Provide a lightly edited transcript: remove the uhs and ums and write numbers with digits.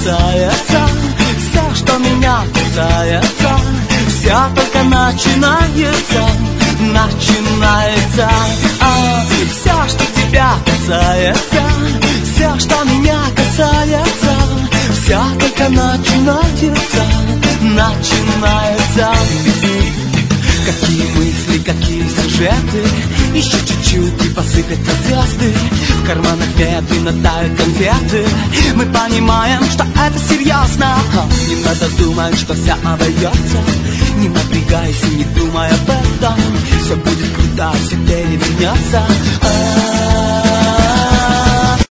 касается, все, что меня касается, все только начинается, начинается. Все, что тебя касается, все, что меня касается, все только начинается, начинается. Какие мысли, какие сюжеты, еще чуть-чуть и посыпятся звезды. В карманах медленно тают конфеты. Мы понимаем, что это серьезно. Не надо думать, что все обойдется. Не напрягайся, не думай об этом. Все будет круто, все перевернется.